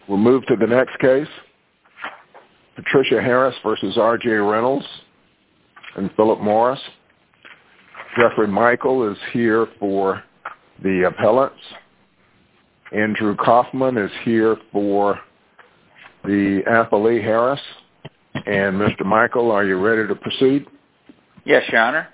We'll move to the next case. Patricia Harris versus R.J. Reynolds and Philip Morris. Jeffrey Michael is here for the appellants. Andrew Kaufman is here for the appellee Harris. And Mr. Michael, are you ready to proceed? Yes, Your Honor.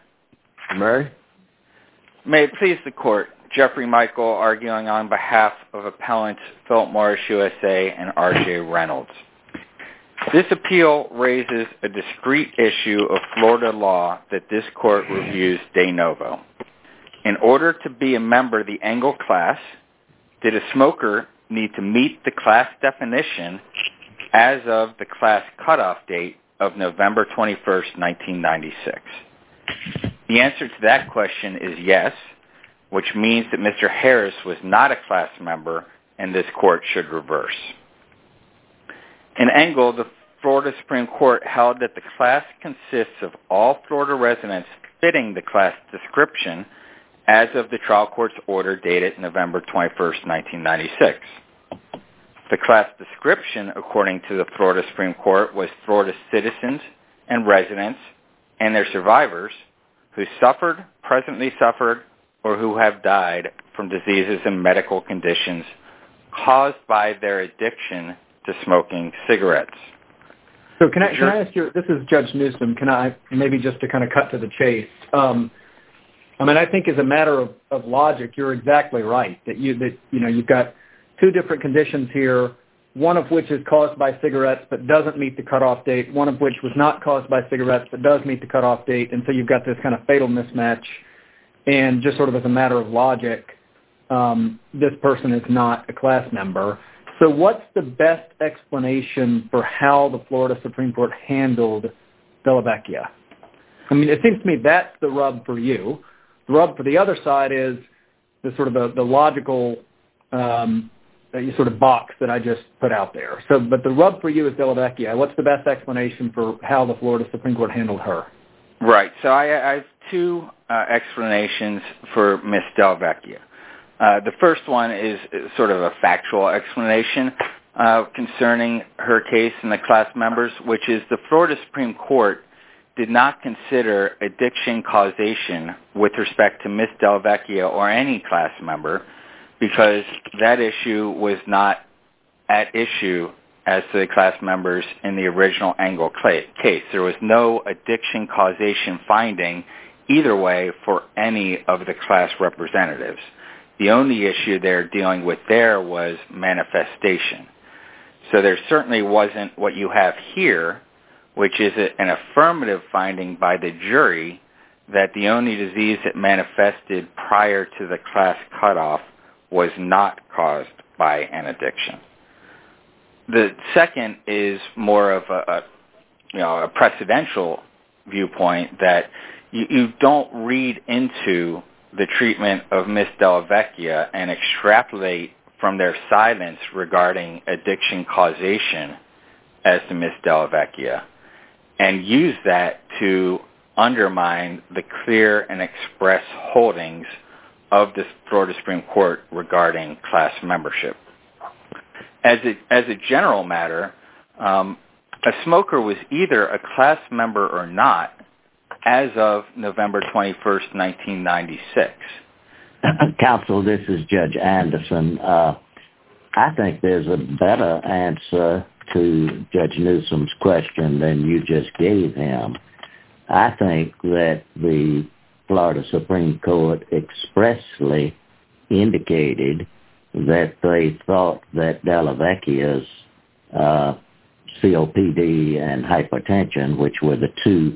May it please the Court, Jeffrey Michael arguing on behalf of appellants Philip Morris USA and R.J. Reynolds. This appeal raises a discrete issue of Florida law that this Court reviews de novo. In order to be a member of the Engle class, did a smoker need to meet the class definition as of the class cutoff date of November 21st, 1996? The answer to that question is yes, which means that Mr. Harris was not a class member and this Court should reverse. In Engle, the Florida Supreme Court held that the class consists of all Florida residents fitting the class description as of the trial court's order dated November 21st, 1996. The class description, according to the Florida Supreme Court, was Florida citizens and residents and their survivors who suffered, presently suffered, or who have died from diseases and medical conditions caused by their addiction to smoking cigarettes. So can I ask you, this is Judge Newsom, can I, maybe just to kind of cut to the chase, I think as a matter of logic, you're exactly right, that you've got two different conditions here, one of which is caused by cigarettes but doesn't meet the cutoff date, one of which was not caused by cigarettes but does meet the cutoff date, and so you've got this kind of fatal mismatch. And just sort of as a matter of logic, this person is not a class member. So what's the best explanation for how the Florida Supreme Court handled Della Vecchia? I mean, it seems to me that's the rub for you. The rub for the other side is the sort of the logical sort of box that I just put out there. So, but the rub for you is Della Vecchia. What's the best explanation for how the Florida Supreme Court handled her? Right. So I have two explanations for Ms. Della Vecchia. The first one is sort of a factual explanation concerning her case and the class members, which is the Florida Supreme Court did not consider addiction causation with respect to Ms. Della Vecchia or any class member because that issue was not at issue as to the class members in the original Engle case. There was no addiction causation finding either way for any of the class representatives. The only issue they're dealing with there was manifestation. So there certainly wasn't what you have here, which is an affirmative finding by the jury that the only disease that manifested prior to the class cutoff was not caused by an addiction. The second is more of a precedential viewpoint that you don't read into the treatment of Ms. Della Vecchia and extrapolate from their silence regarding addiction causation as to Ms. Della Vecchia and use that to undermine the clear and express holdings of the Florida Supreme Court regarding class membership. As a general matter, a smoker was either a class member or not as of November 21st, 1996. Counsel, this is Judge Anderson. I think there's a better answer to Judge Newsom's question than you just gave him. I think that the Florida Supreme Court expressly indicated that they thought that Della Vecchia's COPD and hypertension, which were the two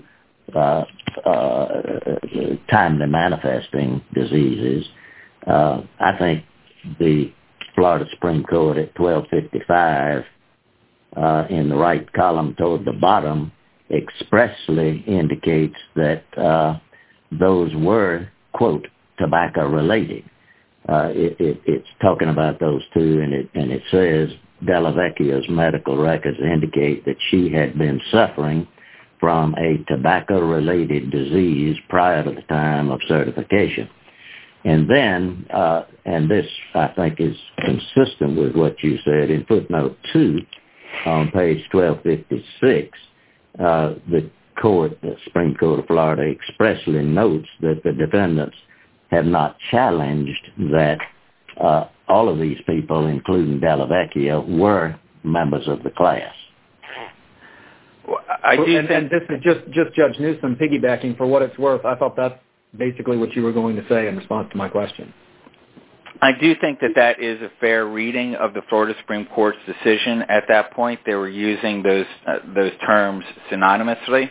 timely manifesting diseases, I think the Florida Supreme Court at 1255 in the right column toward the bottom expressly indicates that those were, quote, tobacco related. It's talking about those two, and it says Della Vecchia's medical records indicate that she had been suffering from a tobacco-related disease prior to the time of certification. And then, and this, I think, is consistent with what you said in footnote 2 on page 1256, the Supreme Court of Florida expressly notes that the defendants have not challenged that all of these people, including Della Vecchia, were members of the class. Well, and this is just Judge Newsom piggybacking for what it's worth. I thought that's basically what you were going to say in response to my question. I do think that is a fair reading of the Florida Supreme Court's decision. At that point, they were using those terms synonymously.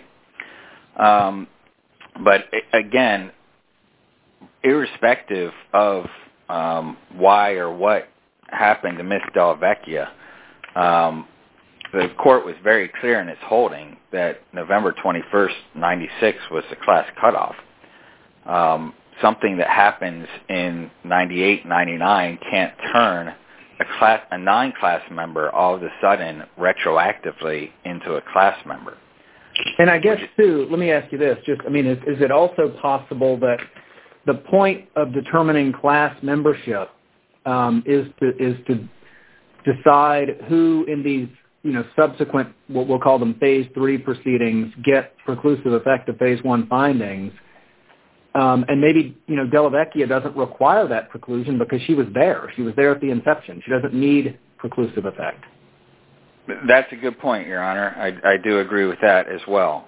But again, irrespective of why or what happened to Ms. Della Vecchia, the court was very clear in its holding that November 21st, 96 was the class cutoff. Something that happens in 98, 99 can't turn a non-class member all of a sudden retroactively into a class member. And I guess, too, let me ask you this. Is it also possible that the point of determining class membership is to decide who in these subsequent, what we'll call them Phase 3 proceedings, get preclusive effect of Phase 1 findings? And maybe, Della Vecchia doesn't require that preclusion because she was there. She was there at the inception. She doesn't need preclusive effect. That's a good point, Your Honor. I do agree with that as well.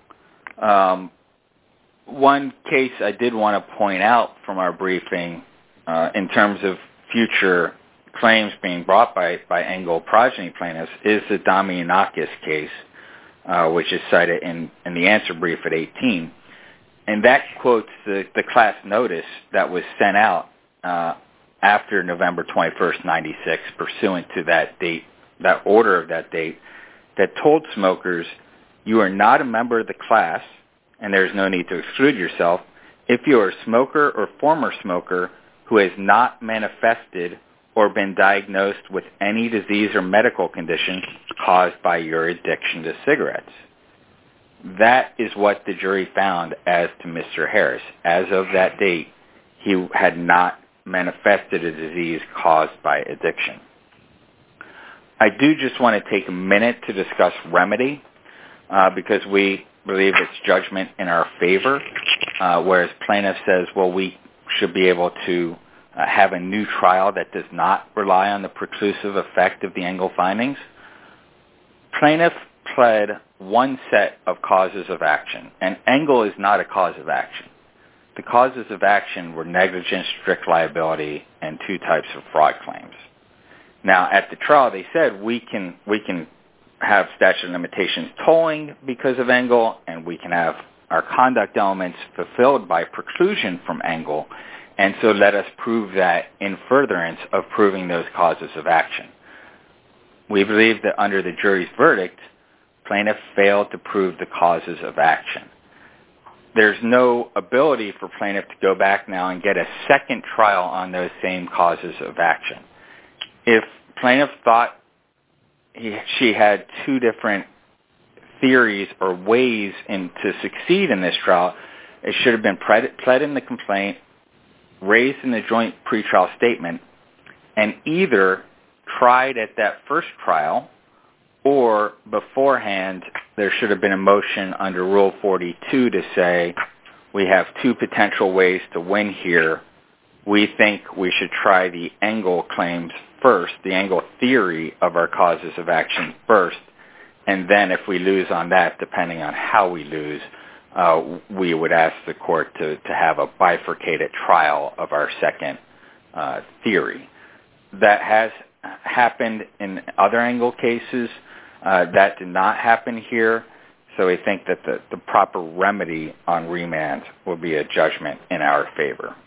One case I did want to point out from our briefing in terms of future claims being brought by Engel progeny plaintiffs is the Damianakis case, which is cited in the answer brief at 18. And that quotes the class notice that was sent out after November 21st, 96, pursuant to that date, that order of that date, that told smokers, you are not a member of the class, and there's no need to exclude yourself, if you are a smoker or former smoker who has not manifested or been diagnosed with any disease or medical condition caused by your addiction to cigarettes. That is what the jury found as to Mr. Harris. As of that date, he had not manifested a disease caused by addiction. I do just want to take a minute to discuss remedy because we believe it's judgment in our favor, whereas plaintiff says, well, we should be able to have a new trial that does not rely on the preclusive effect of the Engel findings. Plaintiff pled one set of causes of action, and Engel is not a cause of action. The causes of action were negligence, strict liability, and two types of fraud claims. Now, at the trial, they said we can have statute of limitations tolling because of Engel, and we can have our conduct elements fulfilled by preclusion from Engel, and so let us prove that in furtherance of proving those causes of action. We believe that under the jury's verdict, plaintiff failed to prove the causes of action. There's no ability for plaintiff to go back now and get a second trial on those same causes of action. If plaintiff thought she had two different theories or ways to succeed in this trial, it should have been pled in the complaint, raised in the joint pretrial statement, and either tried at that first trial or beforehand there should have been a motion under Rule 42 to say we have two potential ways to win here. We think we should try the Engel claims first, the Engel theory of our causes of action first, and then if we lose on that, depending on how we lose, we would ask the court to have a bifurcated trial of our second theory. That has happened in other Engel cases. That did not happen here, so we think that the proper remedy on remand will be a judgment in our favor.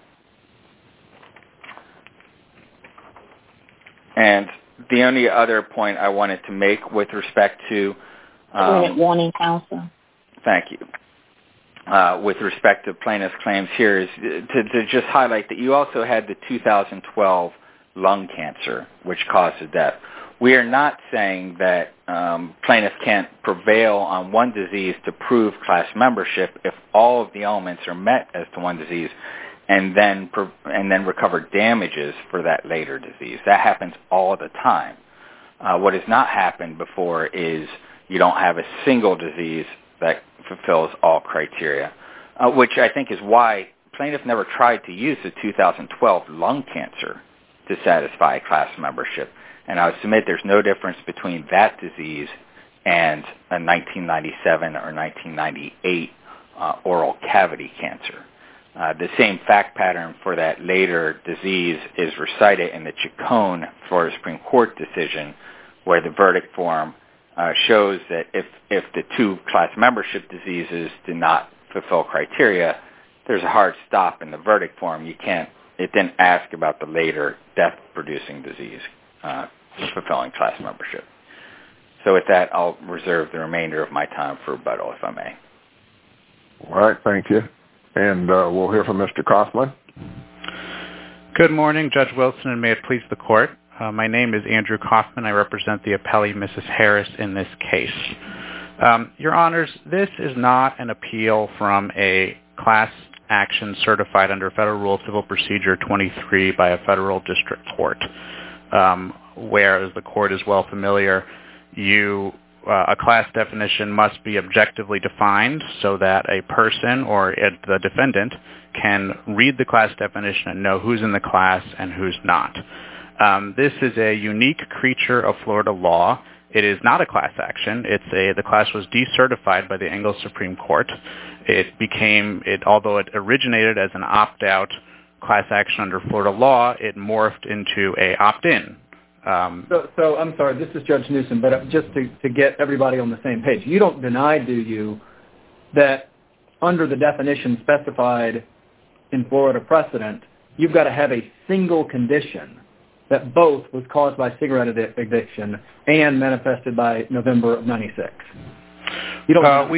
And the only other point I wanted to make with respect to... warning, counsel. Thank you. With respect to plaintiff's claims here is to just highlight that you also had the 2012 lung cancer, which caused the death. We are not saying that plaintiff can't prevail on one disease to prove class membership if all of the elements are met as to one disease. and then recover damages for that later disease. That happens all the time. What has not happened before is you don't have a single disease that fulfills all criteria, which I think is why plaintiff never tried to use the 2012 lung cancer to satisfy class membership. And I would submit there's no difference between that disease and a 1997 or 1998 oral cavity cancer. The same fact pattern for that later disease is recited in the Chacon Florida Supreme Court decision, where the verdict form shows that if the two class membership diseases do not fulfill criteria, there's a hard stop in the verdict form. It didn't ask about the later death-producing disease fulfilling class membership. So with that, I'll reserve the remainder of my time for rebuttal, if I may. All right, thank you. And we'll hear from Mr. Kaufman. Good morning, Judge Wilson, and may it please the Court. My name is Andrew Kaufman. I represent the appellee, Mrs. Harris, in this case. Your Honors, this is not an appeal from a class action certified under Federal Rule of Civil Procedure 23 by a federal district court, where, as the Court is well familiar, a class definition must be objectively defined so that a person or the defendant can read the class definition and know who's in the class and who's not. This is a unique creature of Florida law. It is not a class action. The class was decertified by the Engel Supreme Court. Although it originated as an opt-out class action under Florida law, it morphed into a opt-in. So I'm sorry, this is Judge Newsom, but just to get everybody on the same page, you don't deny, do you, that under the definition specified in Florida precedent, you've got to have a single condition that both was caused by cigarette addiction and manifested by November of 96. You don't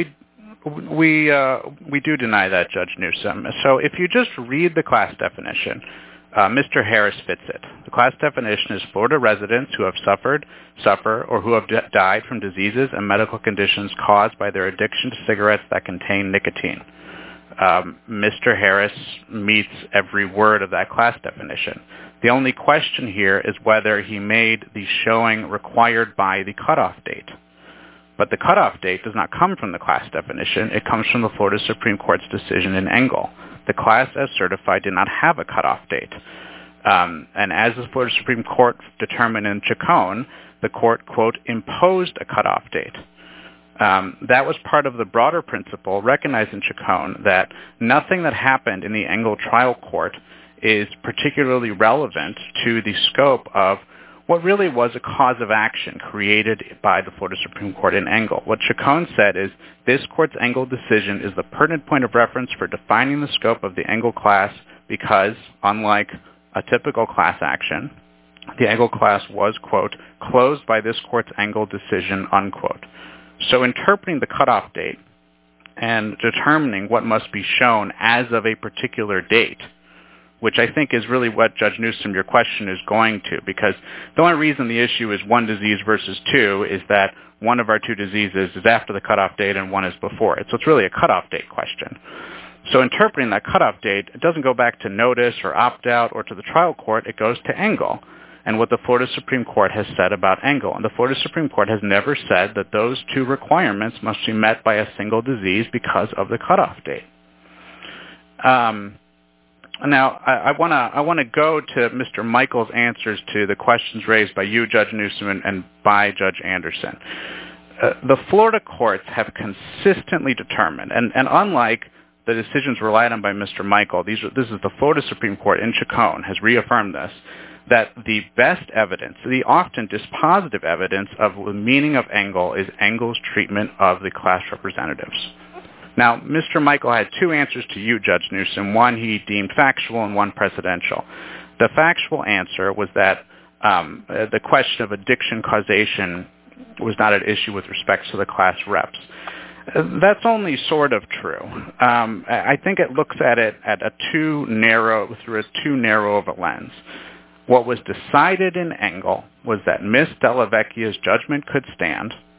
we do deny that, Judge Newsom. So if you just read the class definition, Mr. Harris fits it. The class definition is Florida residents who have suffered, suffer, or who have died from diseases and medical conditions caused by their addiction to cigarettes that contain nicotine. Mr. Harris meets every word of that class definition. The only question here is whether he made the showing required by the cutoff date. But the cutoff date does not come from the class definition. It comes from the Florida Supreme Court's decision in Engel. The class as certified did not have a cutoff date. And as the Florida Supreme Court determined in Chacon, the court, quote, imposed a cutoff date. That was part of the broader principle recognized in Chacon that nothing that happened in the Engel trial court is particularly relevant to the scope of what really was a cause of action created by the Florida Supreme Court in Engel. What Chacon said is this court's Engel decision is the pertinent point of reference for defining the scope of the Engel class because, unlike a typical class action, the Engel class was, quote, closed by this court's Engel decision, unquote. So interpreting the cutoff date and determining what must be shown as of a particular date, which I think is really what, Judge Newsom, your question is going to, because the only reason the issue is one disease versus two is that one of our two diseases is after the cutoff date and one is before it. So it's really a cutoff date question. So interpreting that cutoff date, it doesn't go back to notice or opt-out or to the trial court. It goes to Engel and what the Florida Supreme Court has said about Engel. And the Florida Supreme Court has never said that those two requirements must be met by a single disease because of the cutoff date. Now, I want to go to Mr. Michael's answers to the questions raised by you, Judge Newsom, and by Judge Anderson. The Florida courts have consistently determined, and unlike the decisions relied on by Mr. Michael, this is the Florida Supreme Court in Chacon has reaffirmed this, that the best evidence, the often dispositive evidence of the meaning of Engel is Engel's treatment of the class representatives. Now, Mr. Michael had two answers to you, Judge Newsom. One he deemed factual and one precedential. The factual answer was that the question of addiction causation was not an issue with respect to the class reps. That's only sort of true. I think it looks at it through a too narrow of a lens. What was decided in Engel was that Ms. Della Vecchia's judgment could stand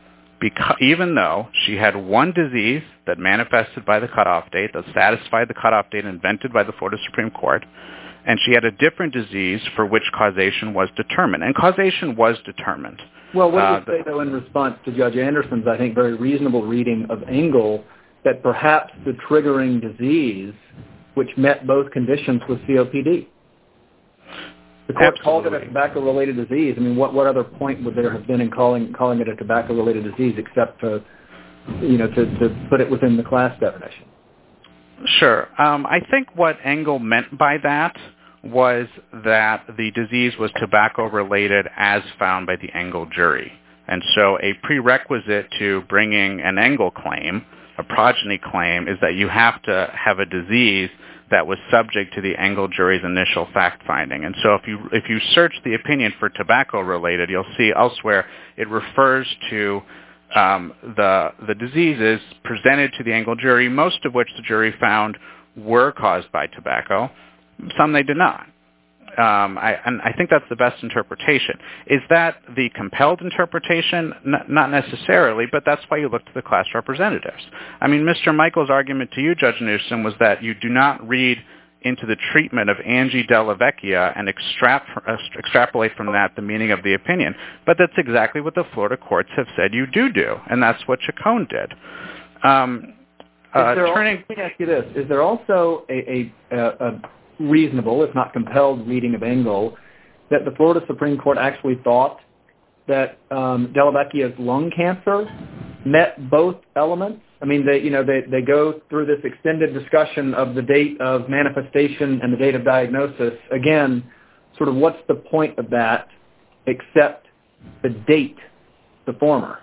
even though she had one disease that manifested by the cutoff date, that satisfied the cutoff date invented by the Florida Supreme Court, and she had a different disease for which causation was determined. And causation was determined. Well, what do you say, though, in response to Judge Anderson's, I think, very reasonable reading of Engel, that perhaps the triggering disease, which met both conditions, was COPD? The court called it a tobacco-related disease. I mean, what other point would there have been in calling it a tobacco-related disease except to put it within the class definition? Sure. I think what Engel meant by that was that the disease was tobacco-related as found by the Engel jury. And so a prerequisite to bringing an Engel claim, a progeny claim, is that you have to have a disease that was subject to the Engel jury's initial fact-finding. And so if you search the opinion for tobacco-related, you'll see elsewhere it refers to the diseases presented to the Engel jury, most of which the jury found were caused by tobacco. Some they did not. I think that's the best interpretation. Is that the compelled interpretation? Not necessarily, but that's why you look to the class representatives. I mean, Mr. Michael's argument to you, Judge Newsom, was that you do not read into the treatment of Angie Della Vecchia and extrapolate from that the meaning of the opinion. But that's exactly what the Florida courts have said you do, and that's what Chacon did. Let me ask you this. Is there also a reasonable, if not compelled, reading of Engel that the Florida Supreme Court actually thought that Della Vecchia's lung cancer met both elements? I mean, they go through this extended discussion of the date of manifestation and the date of diagnosis. Again, sort of what's the point of that except the date, the former?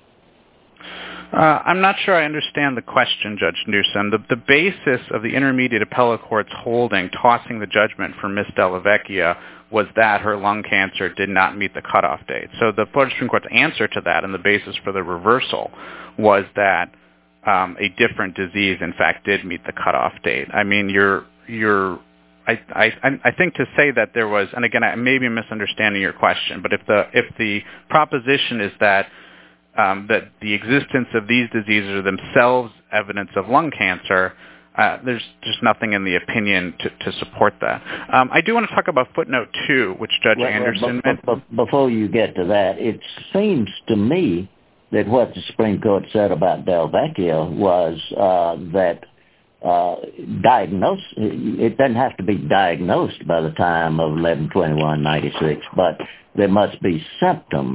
I'm not sure I understand the question, Judge Newsom. The basis of the Intermediate Appellate Court's holding, tossing the judgment for Ms. Della Vecchia, was that her lung cancer did not meet the cutoff date. So the Florida Supreme Court's answer to that and the basis for the reversal was that a different disease, in fact, did meet the cutoff date. I mean, I think to say that there was, and again, I may be misunderstanding your question, but if the proposition is that the existence of these diseases are themselves evidence of lung cancer, there's just nothing in the opinion to support that. I do want to talk about footnote 2, which Judge Anderson meant. Before you get to that, it seems to me that what the Supreme Court said about Della Vecchia was that it doesn't have to be diagnosed by the time of 11/21/96, but there must be symptoms.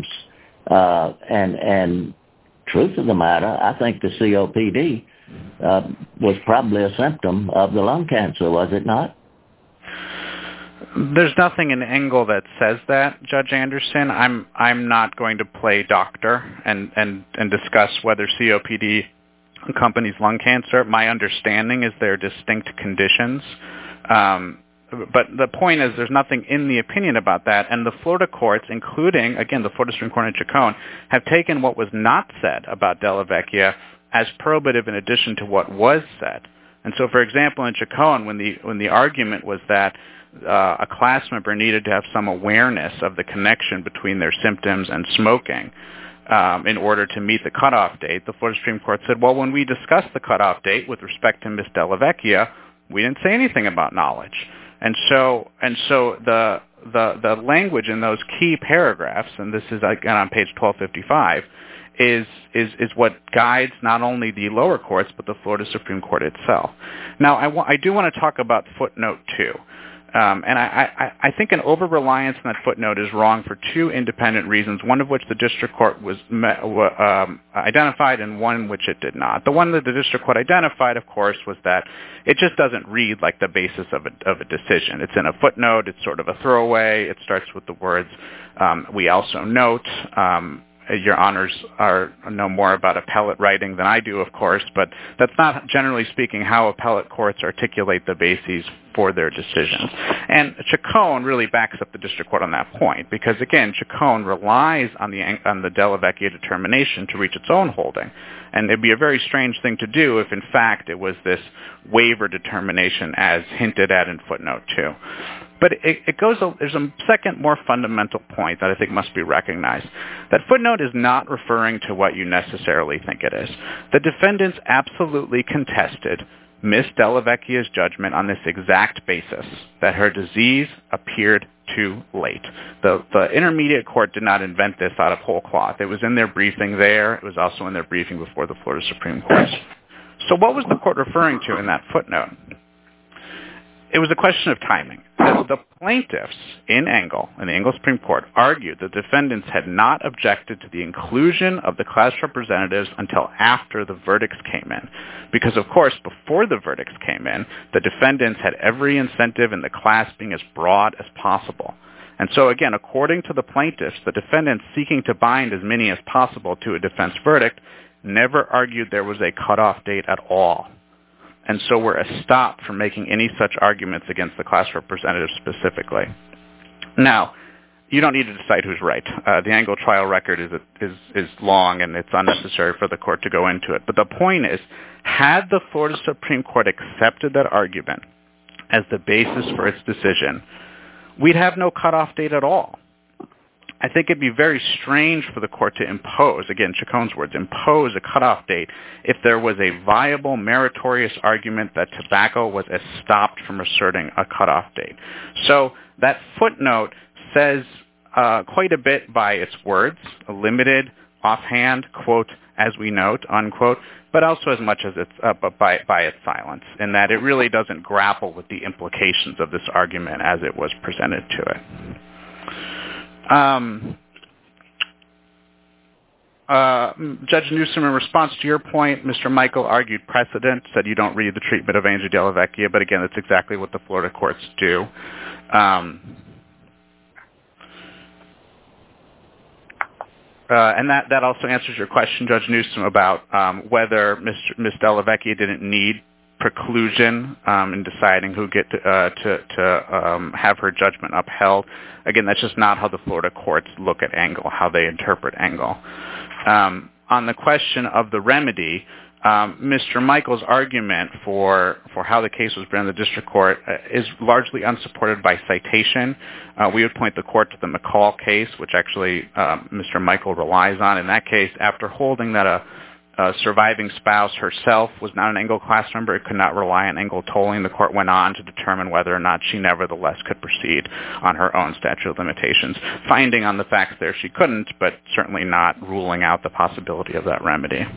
And truth of the matter, I think the COPD was probably a symptom of the lung cancer, was it not? There's nothing in Engel that says that, Judge Anderson. I'm not going to play doctor and discuss whether COPD accompanies lung cancer. My understanding is they're distinct conditions. But the point is there's nothing in the opinion about that, and the Florida courts, including, again, the Florida Supreme Court and Chacon, have taken what was not said about Della Vecchia as probative in addition to what was said. And so, for example, in Chacon, when the argument was that a class member needed to have some awareness of the connection between their symptoms and smoking in order to meet the cutoff date, the Florida Supreme Court said, well, when we discussed the cutoff date with respect to Ms. Della Vecchia, we didn't say anything about knowledge. And so the language in those key paragraphs, and this is again on page 1255, is what guides not only the lower courts but the Florida Supreme Court itself. Now, I do want to talk about footnote 2. And I think an over-reliance on that footnote is wrong for two independent reasons, one of which the district court was identified and one which it did not. The one that the district court identified, of course, was that it just doesn't read like the basis of a decision. It's in a footnote. It's sort of a throwaway. It starts with the words, we also note. Your honors know more about appellate writing than I do, of course, but that's not, generally speaking, how appellate courts articulate the bases for their decisions. And Chacon really backs up the district court on that point because, again, Chacon relies on the Della Vecchia determination to reach its own holding. And it'd be a very strange thing to do if, in fact, it was this waiver determination as hinted at in footnote 2. But there's a second, more fundamental point that I think must be recognized. That footnote is not referring to what you necessarily think it is. The defendants absolutely contested Ms. Della Vecchia's judgment on this exact basis, that her disease appeared too late. The intermediate court did not invent this out of whole cloth. It was in their briefing there. It was also in their briefing before the Florida Supreme Court. So what was the court referring to in that footnote? It was a question of timing. The plaintiffs in Engle, in the Engle Supreme Court, argued that defendants had not objected to the inclusion of the class representatives until after the verdicts came in. Because, of course, before the verdicts came in, the defendants had every incentive in the class being as broad as possible. And so, again, according to the plaintiffs, the defendants seeking to bind as many as possible to a defense verdict never argued there was a cutoff date at all. And so we're stopped from making any such arguments against the class representatives specifically. Now, you don't need to decide who's right. The Engle trial record is long, and it's unnecessary for the court to go into it. But the point is, had the Florida Supreme Court accepted that argument as the basis for its decision, we'd have no cutoff date at all. I think it'd be very strange for the court to impose, again, Chacon's words, impose a cutoff date if there was a viable, meritorious argument that tobacco was stopped from asserting a cutoff date. So that footnote says quite a bit by its words, a limited, offhand, quote, as we note, unquote, but also as much as it's by its silence, in that it really doesn't grapple with the implications of this argument as it was presented to it. Judge Newsom, in response to your point, Mr. Michael argued precedent, said you don't read the treatment of Angel Della Vecchia, but again, that's exactly what the Florida courts do. And that also answers your question, Judge Newsom, about whether Ms. Della Vecchia didn't need preclusion in deciding who get to have her judgment upheld. Again, that's just not how the Florida courts look at Engle, how they interpret Engle. On the question of the remedy, Mr. Michael's argument for how the case was brought in the district court is largely unsupported by citation. We would point the court to the McCall case, which actually Mr. Michael relies on. In that case, after holding that a surviving spouse herself was not an Engle class member, it could not rely on Engle tolling. The court went on to determine whether or not she nevertheless could proceed on her own statute of limitations, finding on the facts there she couldn't, but certainly not ruling out the possibility of that remedy.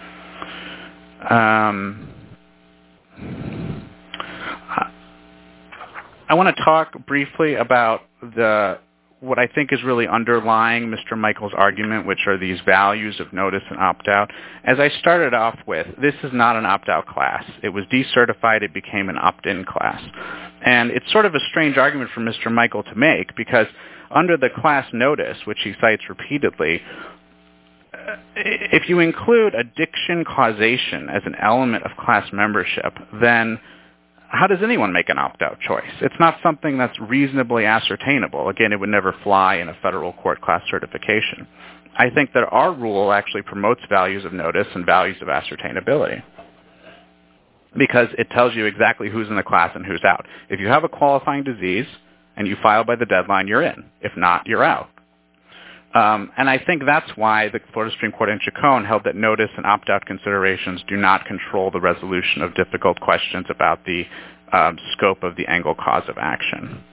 I want to talk briefly about what I think is really underlying Mr. Michael's argument, which are these values of notice and opt-out. As I started off with, this is not an opt-out class. It was decertified. It became an opt-in class. And it's sort of a strange argument for Mr. Michael to make, because under the class notice, which he cites repeatedly, if you include addiction causation as an element of class membership, then how does anyone make an opt-out choice? It's not something that's reasonably ascertainable. Again, it would never fly in a federal court class certification. I think that our rule actually promotes values of notice and values of ascertainability, because it tells you exactly who's in the class and who's out. If you have a qualifying disease and you file by the deadline, you're in. If not, you're out. And I think that's why the Florida Supreme Court in Chacon held that notice and opt-out considerations do not control the resolution of difficult questions about the scope of the Engle cause of action.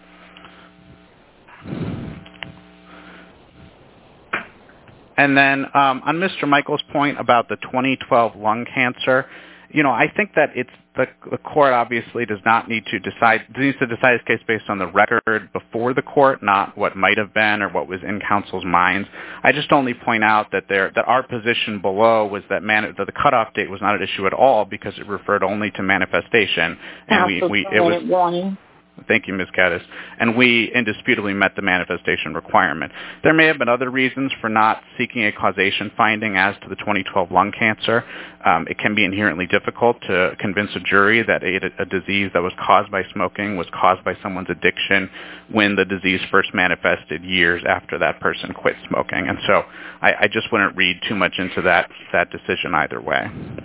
And then on Mr. Michael's point about the 2012 lung cancer, I think that the court obviously does not need to decide. It needs to decide this case based on the record before the court, not what might have been or what was in counsel's minds. I just only point out that our position below was that the cutoff date was not an issue at all, because it referred only to manifestation, and it was. Thank you, Ms. Gaddis. And we indisputably met the manifestation requirement. There may have been other reasons for not seeking a causation finding as to the 2012 lung cancer. It can be inherently difficult to convince a jury that a disease that was caused by smoking was caused by someone's addiction when the disease first manifested years after that person quit smoking. And so I just wouldn't read too much into that decision either way.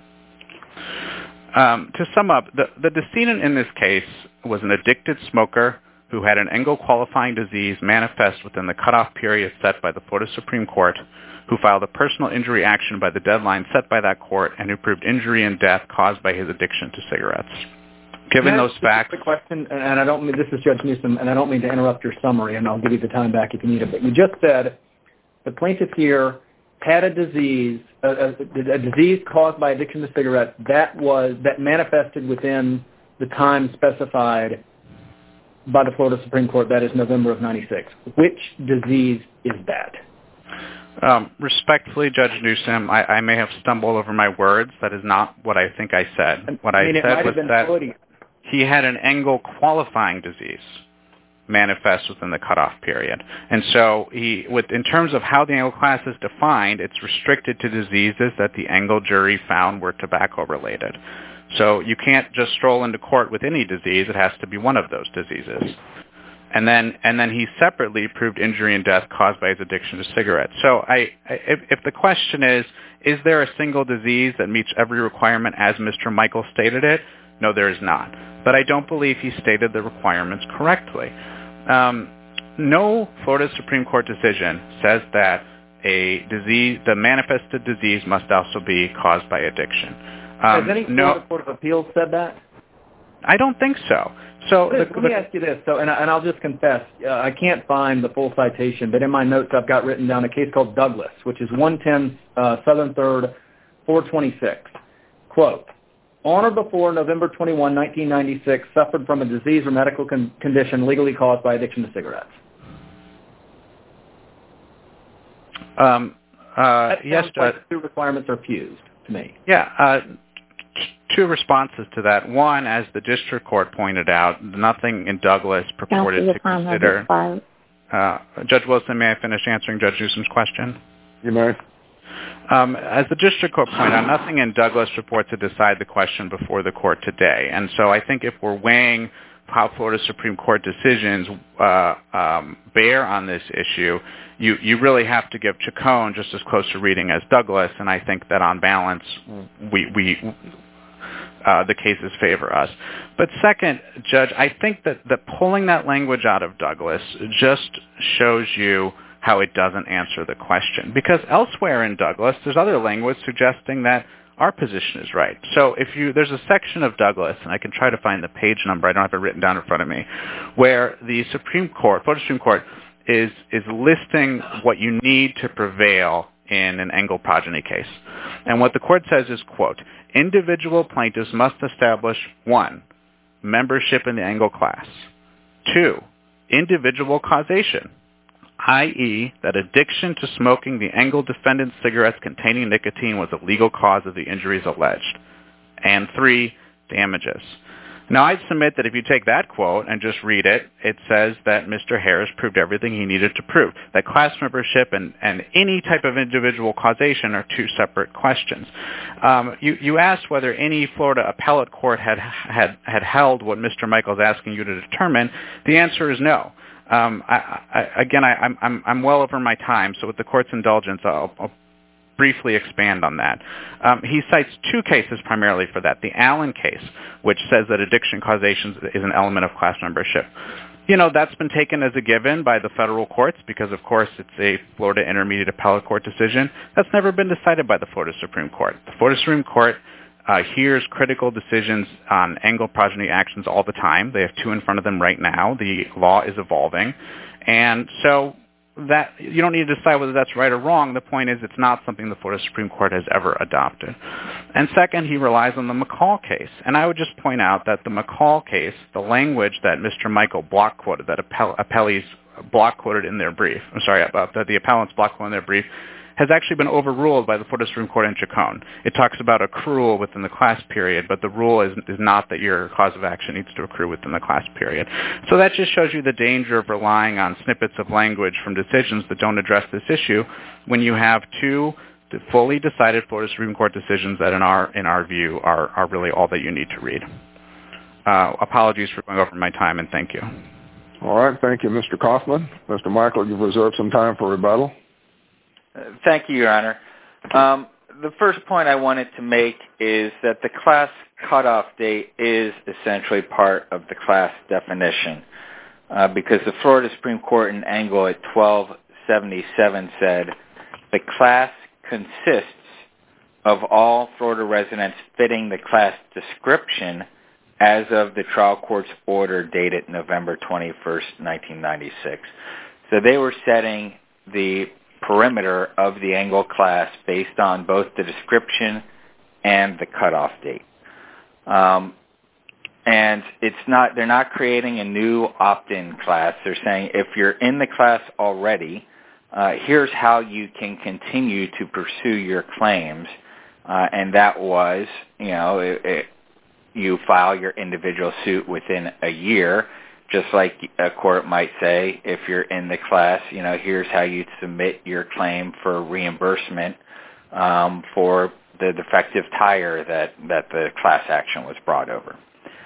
To sum up, the decedent in this case was an addicted smoker who had an Engel qualifying disease manifest within the cutoff period set by the Florida Supreme Court, who filed a personal injury action by the deadline set by that court, and who proved injury and death caused by his addiction to cigarettes. Given those facts... The question, and I don't mean, this is Judge Newsom, and I don't mean to interrupt your summary, and I'll give you the time back if you need it, but you just said the plaintiff here had a disease caused by addiction to cigarettes that manifested within the time specified by the Florida Supreme Court, that is November of 96. Which disease is that? Respectfully, Judge Newsom, I may have stumbled over my words. That is not what I think I said. What I said was that he had an Engel qualifying disease manifest within the cutoff period. And so in terms of how the Engel class is defined, it's restricted to diseases that the Engel jury found were tobacco-related. So you can't just stroll into court with any disease. It has to be one of those diseases. And then he separately proved injury and death caused by his addiction to cigarettes. So if the question is there a single disease that meets every requirement as Mr. Michael stated it? No, there is not. But I don't believe he stated the requirements correctly. No Florida Supreme Court decision says that the manifested disease must also be caused by addiction. Has any Florida Court of Appeals said that? I don't think so. Let me ask you this, and I'll just confess, I can't find the full citation, but in my notes I've got written down a case called Douglas, which is 110 Southern 3rd, 426. Quote, on or before November 21, 1996, suffered from a disease or medical condition legally caused by addiction to cigarettes. Yes, Judge. Two requirements are fused to me. Yeah. Two responses to that. One, as the district court pointed out, nothing in Douglas purported to consider... Judge Wilson, may I finish answering Judge Newsom's question? You may. As the district court pointed out, nothing in Douglas purports to decide the question before the court today. And so I think if we're weighing how Florida Supreme Court decisions bear on this issue, you really have to give Chacon just as close to reading as Douglas, and I think that on balance, the cases favor us. But second, Judge, I think that pulling that language out of Douglas just shows you how it doesn't answer the question. Because elsewhere in Douglas, there's other language suggesting that our position is right. So there's a section of Douglas, and I can try to find the page number, I don't have it written down in front of me, where the Florida Supreme Court is listing what you need to prevail in an Engel progeny case. And what the court says is, quote, individual plaintiffs must establish 1, membership in the Engel class, 2, individual causation, i.e., that addiction to smoking the Engel defendant's cigarettes containing nicotine was a legal cause of the injuries alleged, and 3, damages. Now, I'd submit that if you take that quote and just read it, it says that Mr. Harris proved everything he needed to prove, that class membership and any type of individual causation are two separate questions. You asked whether any Florida appellate court had held what Mr. Michael's asking you to determine. The answer is no. I'm well over my time, so with the court's indulgence, I'll briefly expand on that. He cites 2 cases primarily for that. The Allen case, which says that addiction causation is an element of class membership. You know, that's been taken as a given by the federal courts because, of course, it's a Florida Intermediate Appellate Court decision. That's never been decided by the Florida Supreme Court. The Florida Supreme Court hears critical decisions on Engel progeny actions all the time. They have 2 in front of them right now. The law is evolving. And so that you don't need to decide whether that's right or wrong. The point is it's not something the Florida Supreme Court has ever adopted. And second, he relies on the McCall case. And I would just point out that the McCall case, the language that Mr. Michael block quoted, that appellees block quoted in their brief, that the appellants block quoted in their brief, has actually been overruled by the Florida Supreme Court in Chacon. It talks about accrual within the class period, but the rule is not that your cause of action needs to accrue within the class period. So that just shows you the danger of relying on snippets of language from decisions that don't address this issue when you have two fully decided Florida Supreme Court decisions that in our view are really all that you need to read. Apologies for going over my time, and thank you. All right. Thank you, Mr. Kaufman. Mr. Michael, you've reserved some time for rebuttal. Thank you, Your Honor. The first point I wanted to make is that the class cutoff date is essentially part of the class definition because the Florida Supreme Court in Engle at 1277 said the class consists of all Florida residents fitting the class description as of the trial court's order dated November 21st, 1996. So they were setting the perimeter of the Engle class based on both the description and the cutoff date. And they're not creating a new opt-in class. They're saying if you're in the class already, here's how you can continue to pursue your claims. And that was, you file your individual suit within a year, just like a court might say, if you're in the class, here's how you submit your claim for reimbursement for the defective tire that the class action was brought over.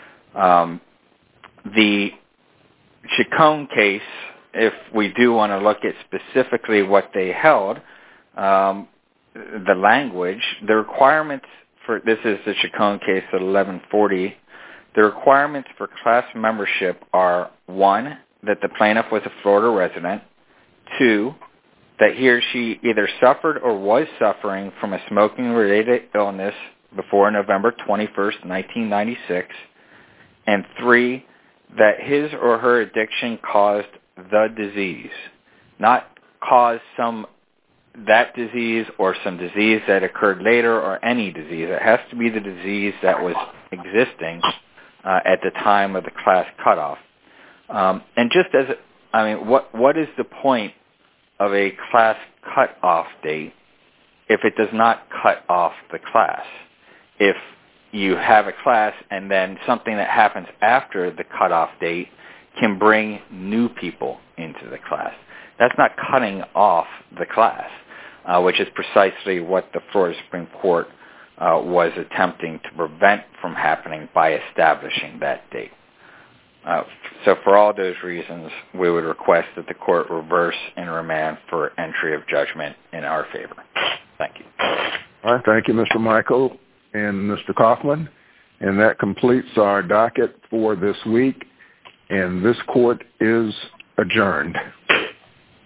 The Chacon case, if we do want to look at specifically what they held, the language, the requirements for, this is the Chacon case at 1140, the requirements for class membership are 1, that the plaintiff was a Florida resident, 2, that he or she either suffered or was suffering from a smoking-related illness before November 21st, 1996, and 3, that his or her addiction caused the disease, not caused that disease or some disease that occurred later or any disease. It has to be the disease that was existing at the time of the class cutoff. And just as, what is the point of a class cutoff date if it does not cut off the class? If you have a class and then something that happens after the cutoff date can bring new people into the class. That's not cutting off the class, which is precisely what the Florida Supreme Court was attempting to prevent from happening by establishing that date. So for all those reasons, we would request that the court reverse and remand for entry of judgment in our favor. Thank you. All right. Thank you, Mr. Michael and Mr. Kaufman. And that completes our docket for this week. And this court is adjourned.